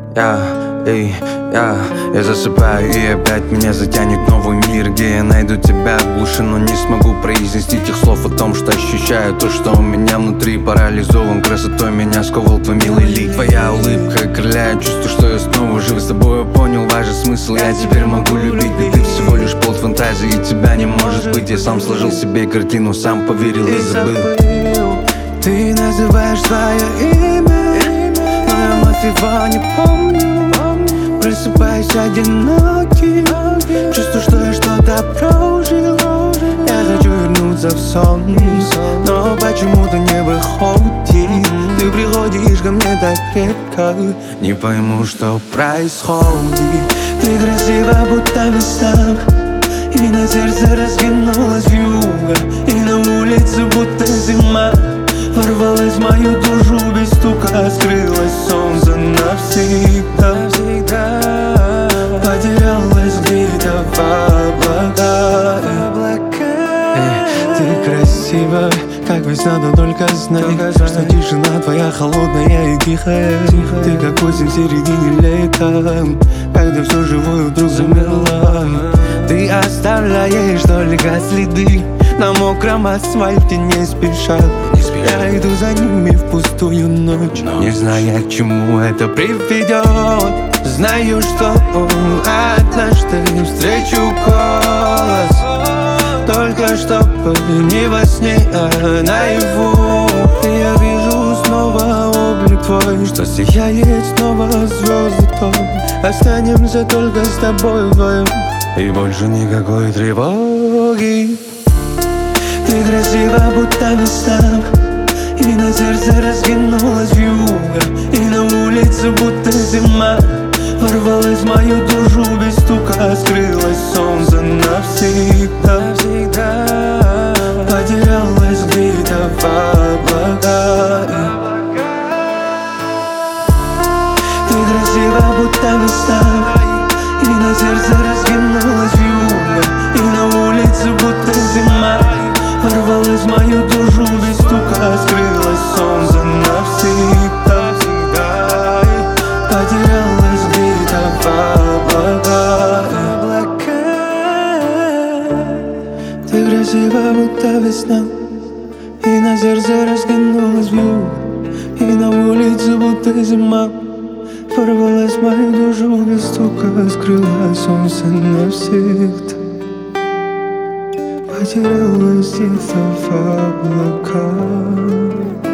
Я, эй, я засыпаю, и опять меня затянет новый мир, где я найду тебя в глуши, но не смогу произнести тех слов о том, что ощущаю. То, что у меня внутри парализован красотой, меня сковал твой милый лик. Твоя улыбка окрыляет чувство, что я снова жив. С тобой я понял важный смысл, я теперь могу любить. Ведь ты всего лишь плод фантазии, и тебя не может быть. Я сам сложил себе картину, сам поверил и забыл. Ты называешь свое имя, но я вновь его не помню. Просыпаюсь одинокий, чувствую, что я что-то прожил. Я хочу вернуться в сон, но почему-то не выходит. Ты приходишь ко мне так редко, не пойму, что происходит. Ты красива, будто весна, и на сердце раскинулась вьюга, и на улице будто зима. Ворвалась в мою душу без стука, скрылось солнце навсегда. Потерялась где-то в облаках. Ты красива, как весна, но только знай, что тишина твоя холодная и тихая. Ты как осень в середине лета, когда все живое вдруг замерло. Ты оставляешь только следы на мокром асфальте, не спеша. Я иду за ними в пустую ночь, не зная, к чему это приведет. Знаю, что однажды встречу голос, только чтобы не во сне, а наяву. И я вижу снова облик твой, что сияет снова звезды той. Останемся только с тобой вдвоем, и больше никакой тревоги. Ты красива, будто весна, и на сердце раскинулась вьюга, и на улице будто зима. Ворвалась в мою душу без стука, скрылось солнце навсегда. Потерялась где-то в облаках. Ты красива, будто весна, и на сердце раскинулась вьюга, и на улице будто зима. Ворвалась в мою душу без стука, скрылось солнце навсегда. Потерялась где-то в облаках. Ты красива, будто весна, и на сердце раскинулась вьюга, и на улице будто зима. Ворвалась в мою душу без стука, скрылось солнце навсегда. Потерялась где-то в облаках.